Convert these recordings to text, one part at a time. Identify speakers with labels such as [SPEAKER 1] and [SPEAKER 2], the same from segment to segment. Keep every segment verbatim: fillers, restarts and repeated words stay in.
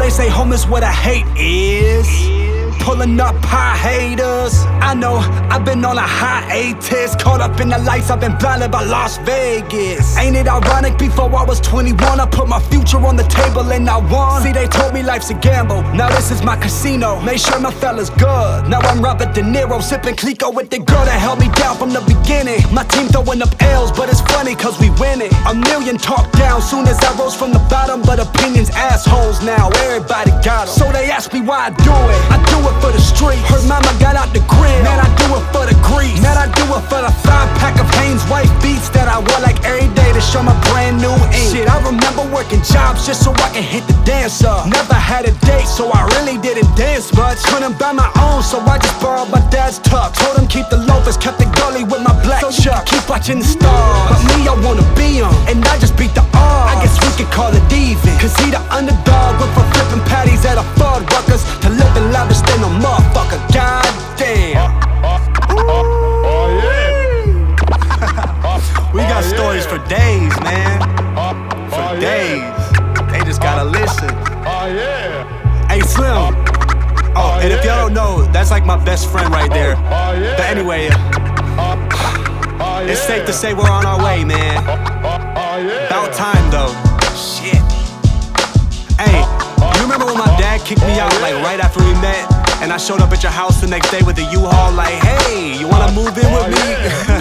[SPEAKER 1] They say home is where the hate is. Pulling up high haters. I know I've been on a hiatus. Caught up in the lights, I've been blinded by Las Vegas. Ain't it ironic, before I was twenty-one I put my future on the table and I won. See, they told me life's a gamble, now this is my casino. Make sure my fella's good. Now I'm Robert De Niro, sipping Clico with the girl that held me down from the beginning. My team throwing up L's, but it's funny cause we winning. A million talk down soon as I rose from the bottom, but opinions assholes now, everybody got them. So they ask me why I do it. I do it for the street. Her mama got out the grill. Man, I do it for the grease. Man, I do it for the five pack of Hanes white beats that I wear like every day to show my brand new ink. Shit, I remember working jobs just so I can hit the dance up. Never had a date, so I really didn't dance much. Couldn't buy my own, so I just borrowed my dad's tux. Told him keep the loafers, kept the gully with my black so chuck. Keep watching the stars, but me, I wanna be on, and I just beat the odds. I guess we could call it even, cause he the underdog. Went from flipping patties at a Fuddruckers to living lavish than a motherfucker. Goddamn.
[SPEAKER 2] Oh yeah.
[SPEAKER 1] We got
[SPEAKER 2] oh,
[SPEAKER 1] stories
[SPEAKER 2] yeah.
[SPEAKER 1] for days, man. For
[SPEAKER 2] oh,
[SPEAKER 1] days.
[SPEAKER 2] Yeah.
[SPEAKER 1] They just gotta listen.
[SPEAKER 2] Oh yeah.
[SPEAKER 1] Hey Slim. Oh,
[SPEAKER 2] oh
[SPEAKER 1] and
[SPEAKER 2] yeah.
[SPEAKER 1] if y'all don't know, that's like my best friend right there.
[SPEAKER 2] Oh, yeah.
[SPEAKER 1] But anyway,
[SPEAKER 2] oh,
[SPEAKER 1] it's
[SPEAKER 2] yeah.
[SPEAKER 1] safe to say we're on our way, man.
[SPEAKER 2] Oh, yeah.
[SPEAKER 1] About time though. Shit. Hey, you remember when my dad kicked me out like right after we met? And I showed up at your house the next day with a U-Haul like, hey, you wanna move in with me?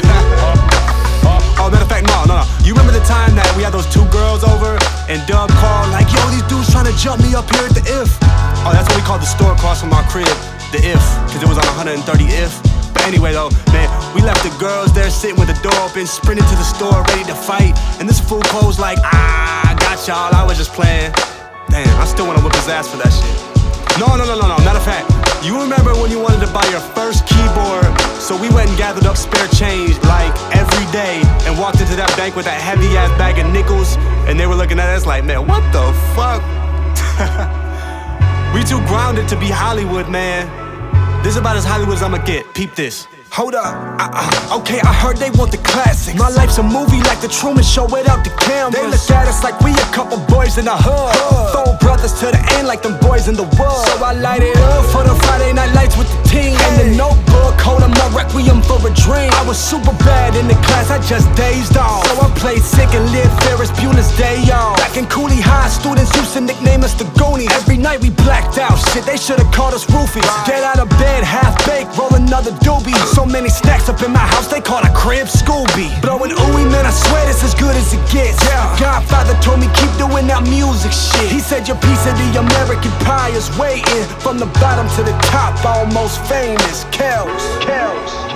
[SPEAKER 1] Oh, matter of fact, no, no, no. You remember the time that we had those two girls over and Doug called like, yo, these dudes trying to jump me up here at the If. Oh, that's what we called the store across from our crib, the If, cause it was on one hundred thirty If. But anyway though, man, we left the girls there sitting with the door open, sprinted to the store ready to fight. And this fool posed like, ah, I got y'all, I was just playing. Damn, I still wanna whip his ass for that shit. No, no, no, no, no, matter of fact, you remember when you wanted to buy your first keyboard? So we went and gathered up spare change like every day and walked into that bank with that heavy ass bag of nickels. And they were looking at us like, man, what the fuck? We too grounded to be Hollywood, man. This is about as Hollywood as I'ma get. Peep this. Hold up, uh, uh, okay, I heard they want the classics. My life's a movie like the Truman Show without the cameras. They look at us like we a couple boys in the hood. Throw brothers to the end like them boys in the wood. So I light it up for the Friday night lights with the team. And the Notebook, hold up my requiem for a dream. I was super bad in the class, I just dazed off. So I played sick and lived Ferris Bueller's Day Off. Back in Cooley High, students used to nickname us the Goonies. Every night we blacked out, shit, they should've called us roofies. Get out of bed, half baked, roll another doobie. So many snacks up in my house, they call a crib Scooby. Blowing ooey, man, I swear this as good as it gets. Yeah. Godfather told me keep doing that music shit. He said your piece of the American pie is waiting. From the bottom to the top, almost famous. Kells, Kells.